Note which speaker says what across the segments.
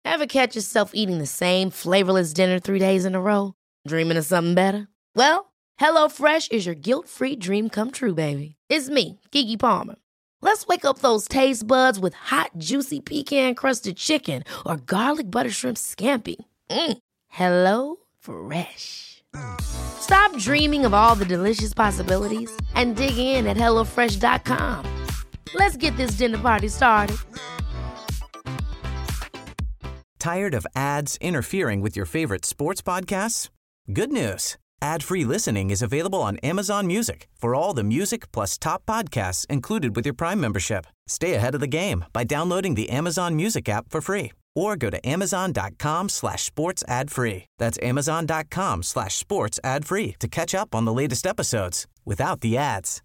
Speaker 1: Ever catch yourself eating the same flavorless dinner 3 days in a row? Dreaming of something better? Well, HelloFresh is your guilt-free dream come true, baby. It's me, Keke Palmer. Let's wake up those taste buds with hot, juicy pecan-crusted chicken or garlic butter shrimp scampi. Hello Fresh. Stop dreaming of all the delicious possibilities and dig in at HelloFresh.com. Let's get this dinner party started.
Speaker 2: Tired of ads interfering with your favorite sports podcasts? Good news. Ad-free listening is available on Amazon Music for all the music plus top podcasts included with your Prime membership. Stay ahead of the game by downloading the Amazon Music app for free or go to amazon.com/sports ad free. That's amazon.com/sports ad free to catch up on the latest episodes without the ads.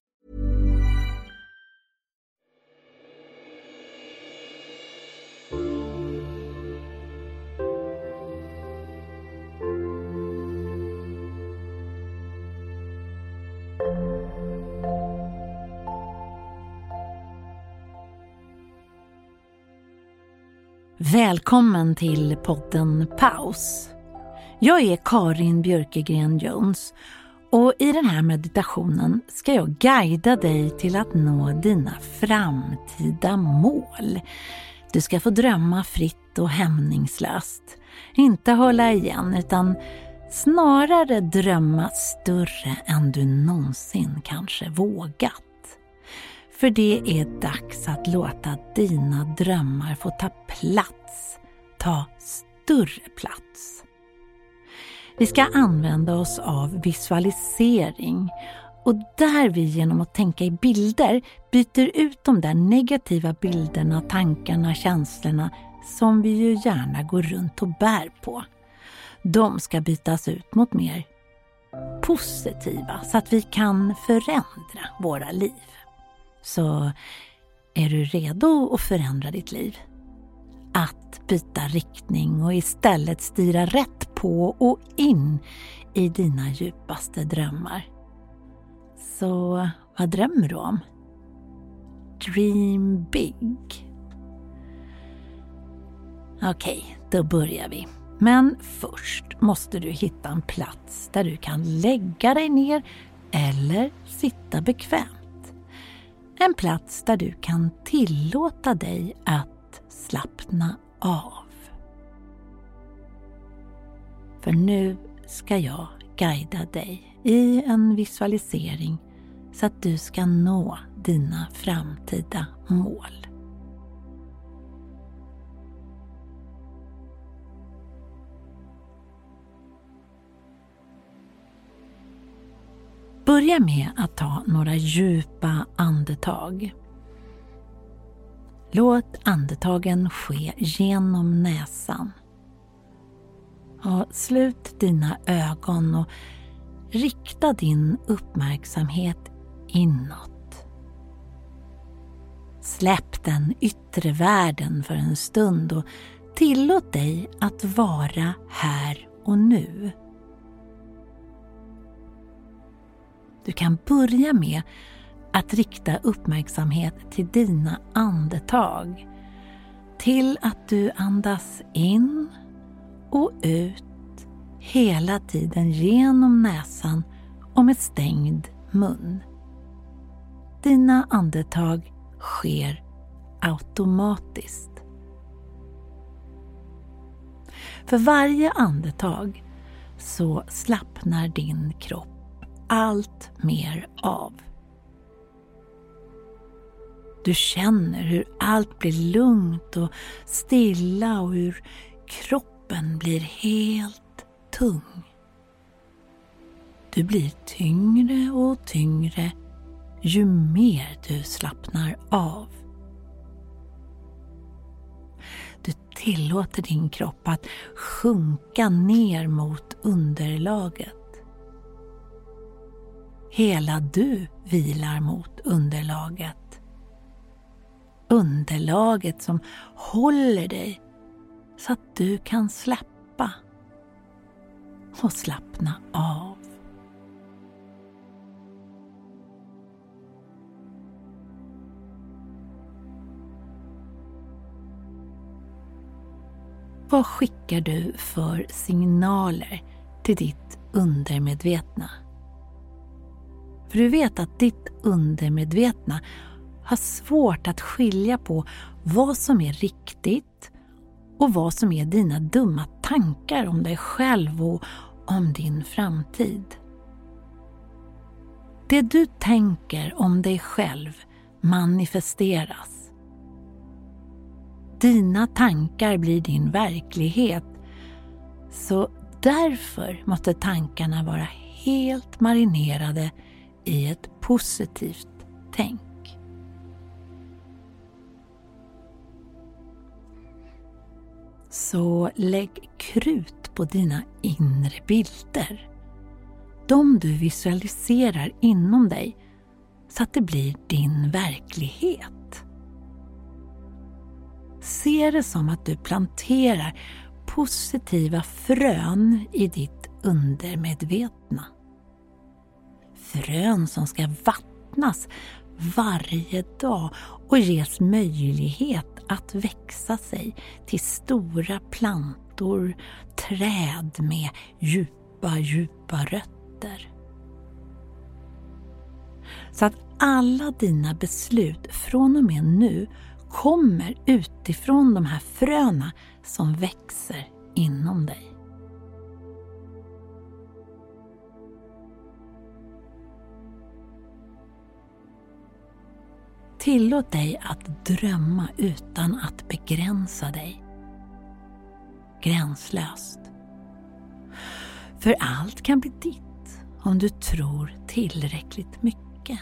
Speaker 3: Välkommen till podden Paus. Jag är Karin Björkegren Jones och i den här meditationen ska jag guida dig till att nå dina framtida mål. Du ska få drömma fritt och hämningslöst. Inte hålla igen utan snarare drömma större än du någonsin kanske vågat. För det är dags att låta dina drömmar få ta plats, ta större plats. Vi ska använda oss av visualisering och där vi genom att tänka i bilder byter ut de där negativa bilderna, tankarna, känslorna som vi ju gärna går runt och bär på. De ska bytas ut mot mer positiva så att vi kan förändra våra liv. Så är du redo att förändra ditt liv? Att byta riktning och istället styra rätt på och in i dina djupaste drömmar. Så vad drömmer du om? Dream big. Okej, då börjar vi. Men först måste du hitta en plats där du kan lägga dig ner eller sitta bekvämt. En plats där du kan tillåta dig att slappna av. För nu ska jag guida dig i en visualisering så att du ska nå dina framtida mål. Börja med att ta några djupa andetag. Låt andetagen ske genom näsan. Och slut dina ögon och rikta din uppmärksamhet inåt. Släpp den yttre världen för en stund och tillåt dig att vara här och nu. Du kan börja med att rikta uppmärksamhet till dina andetag. Till att du andas in och ut hela tiden genom näsan och med stängd mun. Dina andetag sker automatiskt. För varje andetag så slappnar din kropp allt mer av. Du känner hur allt blir lugnt och stilla och hur kroppen blir helt tung. Du blir tyngre och tyngre ju mer du slappnar av. Du tillåter din kropp att sjunka ner mot underlaget. Hela du vilar mot underlaget. Underlaget som håller dig så att du kan släppa och slappna av. Vad skickar du för signaler till ditt undermedvetna? För du vet att ditt undermedvetna har svårt att skilja på vad som är riktigt och vad som är dina dumma tankar om dig själv och om din framtid. Det du tänker om dig själv manifesteras. Dina tankar blir din verklighet, så därför måste tankarna vara helt marinerade i ett positivt tänk. Så lägg krut på dina inre bilder. De du visualiserar inom dig så att det blir din verklighet. Se det som att du planterar positiva frön i ditt undermedvetna. Frön som ska vattnas varje dag och ges möjlighet att växa sig till stora plantor, träd med djupa rötter. Så att alla dina beslut från och med nu kommer utifrån de här fröna som växer inom dig. Tillåt dig att drömma utan att begränsa dig. Gränslöst. För allt kan bli ditt om du tror tillräckligt mycket.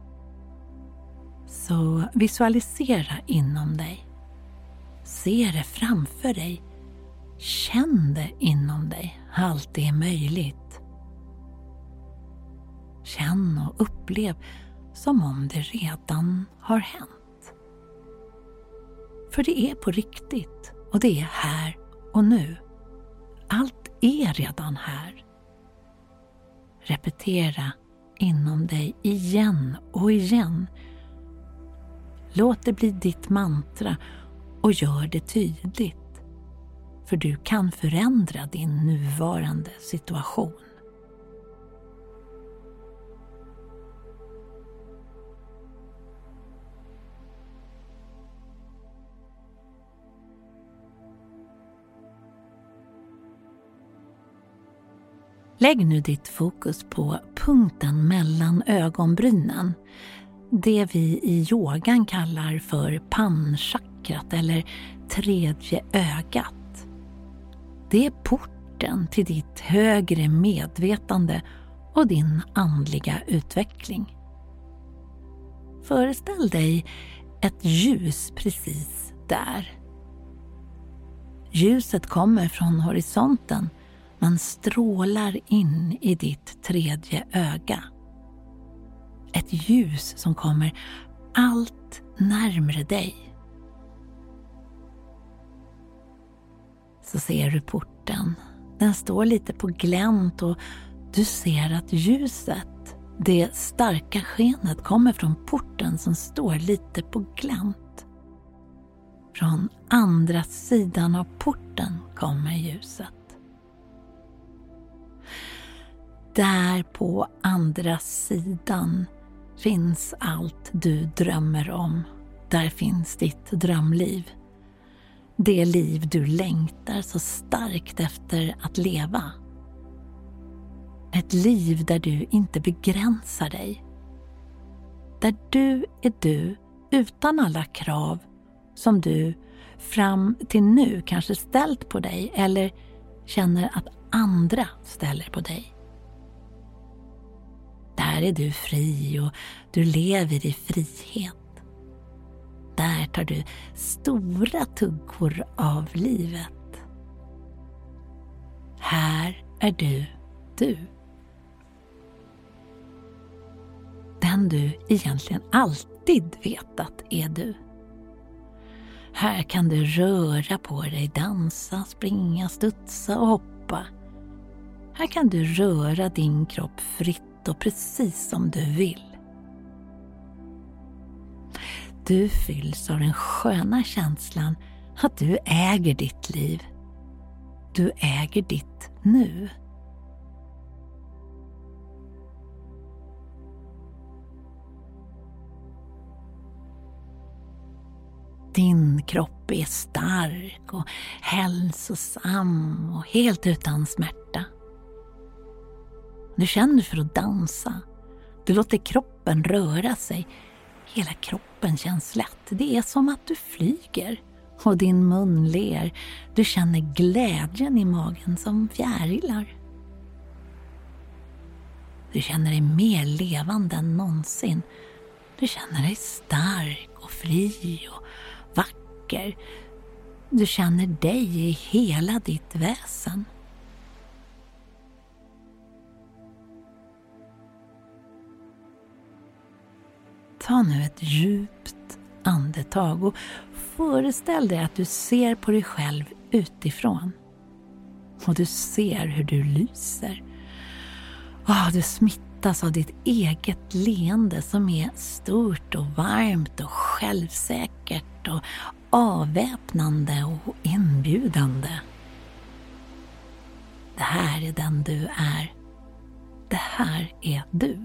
Speaker 3: Så visualisera inom dig. Se det framför dig. Känn det inom dig. Allt är möjligt. Känn och upplev som om det redan har hänt. För det är på riktigt och det är här och nu. Allt är redan här. Repetera inom dig igen och igen. Låt det bli ditt mantra och gör det tydligt. För du kan förändra din nuvarande situation. Lägg nu ditt fokus på punkten mellan ögonbrynen. Det vi i yogan kallar för pannchakrat eller tredje ögat. Det är porten till ditt högre medvetande och din andliga utveckling. Föreställ dig ett ljus precis där. Ljuset kommer från horisonten men strålar in i ditt tredje öga. Ett ljus som kommer allt närmare dig. Så ser du porten. Den står lite på glänt och du ser att ljuset, det starka skenet, kommer från porten som står lite på glänt. Från andra sidan av porten kommer ljuset. Där på andra sidan finns allt du drömmer om. Där finns ditt drömliv. Det liv du längtar så starkt efter att leva. Ett liv där du inte begränsar dig. Där du är du utan alla krav som du fram till nu kanske ställt på dig eller känner att andra ställer på dig. Där är du fri och du lever i frihet. Där tar du stora tuggor av livet. Här är du, du. Den du egentligen alltid vetat är du. Här kan du röra på dig, dansa, springa, studsa och hoppa. Här kan du röra din kropp fritt och precis som du vill. Du fylls av den sköna känslan att du äger ditt liv. Du äger ditt nu. Din kropp är stark och hälsosam och helt utan smärta. Du känner för att dansa. Du låter kroppen röra sig. Hela kroppen känns lätt. Det är som att du flyger. Och din mun ler. Du känner glädjen i magen som fjärilar. Du känner dig mer levande än någonsin. Du känner dig stark och fri och vacker. Du känner dig i hela ditt väsen. Ta nu ett djupt andetag och föreställ dig att du ser på dig själv utifrån. Och du ser hur du lyser. Du smittas av ditt eget leende som är stort och varmt och självsäkert och avväpnande och inbjudande. Det här är den du är. Det här är du.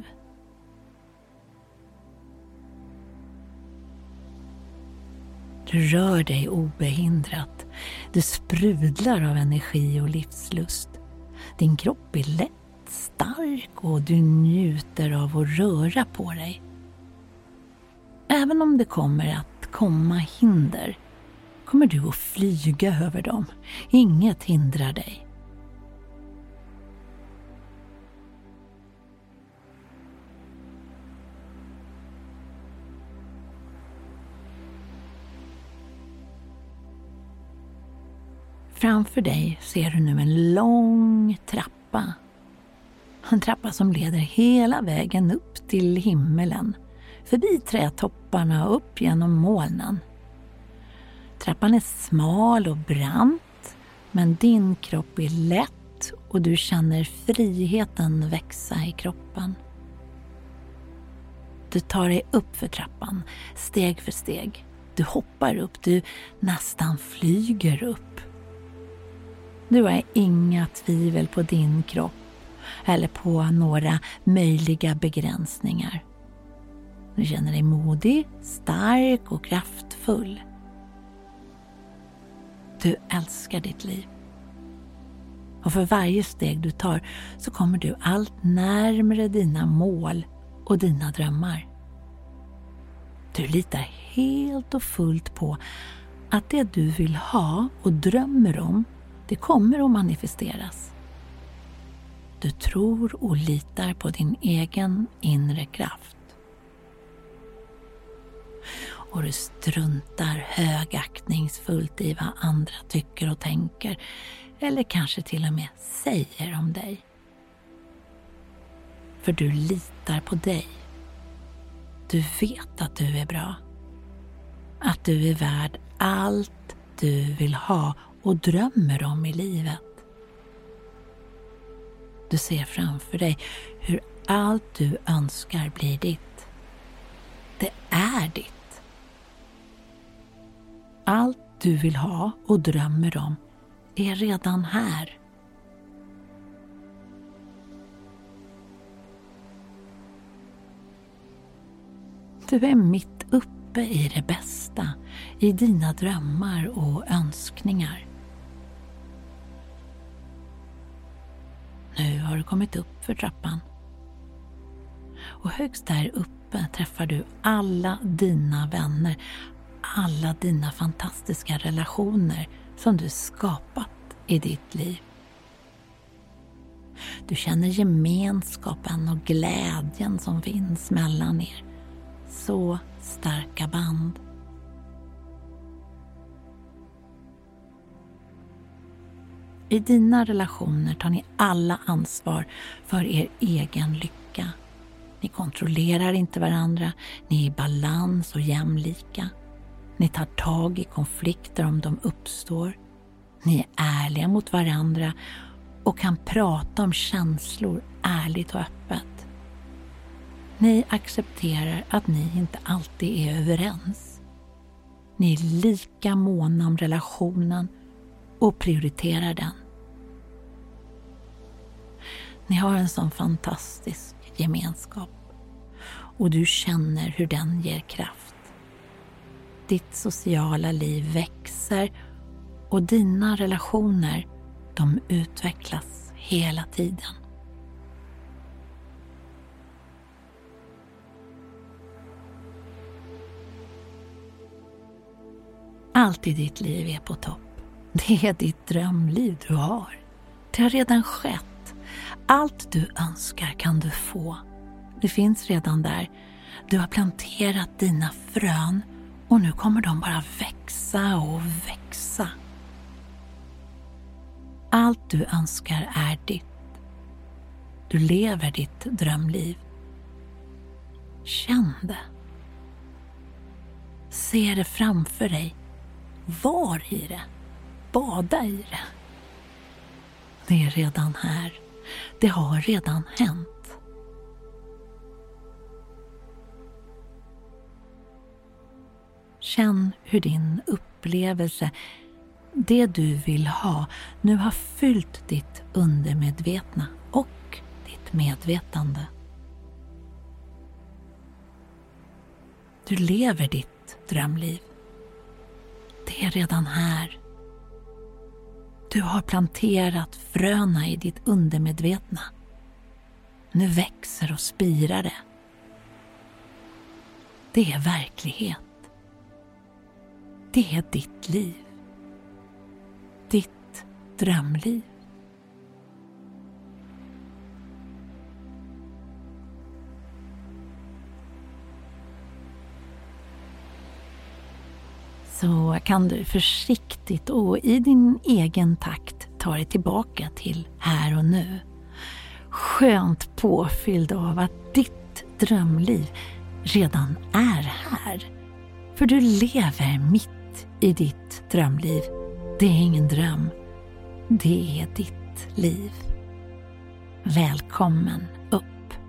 Speaker 3: Du rör dig obehindrat. Du sprudlar av energi och livslust. Din kropp är lätt, stark och du njuter av att röra på dig. Även om det kommer att komma hinder kommer du att flyga över dem. Inget hindrar dig. Framför dig ser du nu en lång trappa. En trappa som leder hela vägen upp till himmelen. Förbi trädtopparna och upp genom molnen. Trappan är smal och brant. Men din kropp är lätt och du känner friheten växa i kroppen. Du tar dig upp för trappan, steg för steg. Du hoppar upp, du nästan flyger upp. Du har inga tvivel på din kropp eller på några möjliga begränsningar. Du känner dig modig, stark och kraftfull. Du älskar ditt liv. Och för varje steg du tar så kommer du allt närmare dina mål och dina drömmar. Du litar helt och fullt på att det du vill ha och drömmer om, det kommer att manifesteras. Du tror och litar på din egen inre kraft. Och du struntar högaktningsfullt i vad andra tycker och tänker. Eller kanske till och med säger om dig. För du litar på dig. Du vet att du är bra. Att du är värd allt du vill ha och drömmer om i livet. Du ser framför dig hur allt du önskar blir ditt. Det är ditt. Allt du vill ha och drömmer om är redan här. Du är mitt uppe i det bästa, i dina drömmar och önskningar. Nu har du kommit upp för trappan. Och högst där uppe träffar du alla dina vänner, alla dina fantastiska relationer som du skapat i ditt liv. Du känner gemenskapen och glädjen som finns mellan er. Så starka band. I dina relationer tar ni alla ansvar för er egen lycka. Ni kontrollerar inte varandra, ni är i balans och jämlika. Ni tar tag i konflikter om de uppstår. Ni är ärliga mot varandra och kan prata om känslor ärligt och öppet. Ni accepterar att ni inte alltid är överens. Ni är lika måna om relationen och prioriterar den. Ni har en sån fantastisk gemenskap. Och du känner hur den ger kraft. Ditt sociala liv växer och dina relationer, de utvecklas hela tiden. Allt i ditt liv är på topp. Det är ditt drömliv du har. Det har redan skett. Allt du önskar kan du få. Det finns redan där. Du har planterat dina frön och nu kommer de bara växa och växa. Allt du önskar är ditt. Du lever ditt drömliv. Känn det. Se det framför dig. Var i det. Bada i det. Det är redan här. Det har redan hänt. Känn hur din upplevelse, det du vill ha, nu har fyllt ditt undermedvetna och ditt medvetande. Du lever ditt drömliv. Det är redan här. Du har planterat fröna i ditt undermedvetna. Nu växer och spirar det. Det är verklighet. Det är ditt liv. Ditt drömliv. Så kan du försiktigt och i din egen takt ta dig tillbaka till här och nu. Skönt påfylld av att ditt drömliv redan är här. För du lever mitt i ditt drömliv. Det är ingen dröm. Det är ditt liv. Välkommen upp.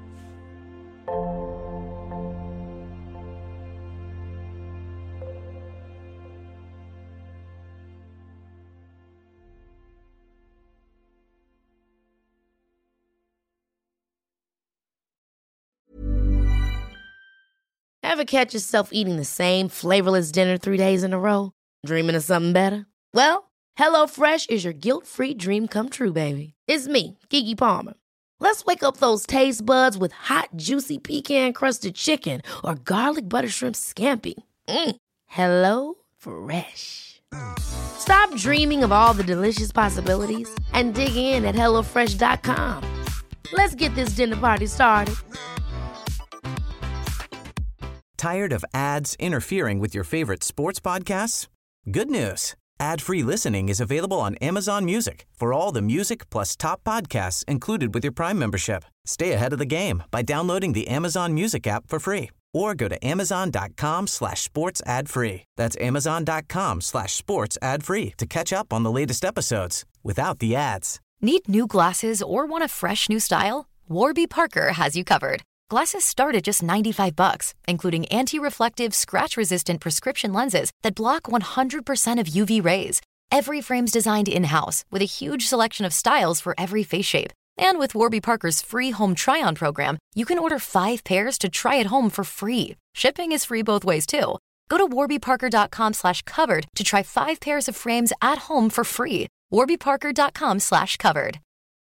Speaker 1: Ever catch yourself eating the same flavorless dinner 3 days in a row? Dreaming of something better? Well, HelloFresh is your guilt-free dream come true, baby. It's me, Keke Palmer. Let's wake up those taste buds with hot, juicy pecan-crusted chicken or garlic butter shrimp scampi. Hello Fresh. Stop dreaming of all the delicious possibilities and dig in at HelloFresh.com. Let's get this dinner party started.
Speaker 2: Tired of ads interfering with your favorite sports podcasts? Good news. Ad-free listening is available on Amazon Music for all the music plus top podcasts included with your Prime membership. Stay ahead of the game by downloading the Amazon Music app for free or go to amazon.com/sports ad free. That's amazon.com/sports ad free to catch up on the latest episodes without the ads.
Speaker 4: Need new glasses or want a fresh new style? Warby Parker has you covered. Glasses start at just $95, including anti-reflective, scratch-resistant prescription lenses that block 100% of UV rays. Every frame's designed in-house with a huge selection of styles for every face shape. And with Warby Parker's free home try-on program, you can order 5 pairs to try at home for free. Shipping is free both ways, too. Go to warbyparker.com/covered to try 5 pairs of frames at home for free. warbyparker.com/covered.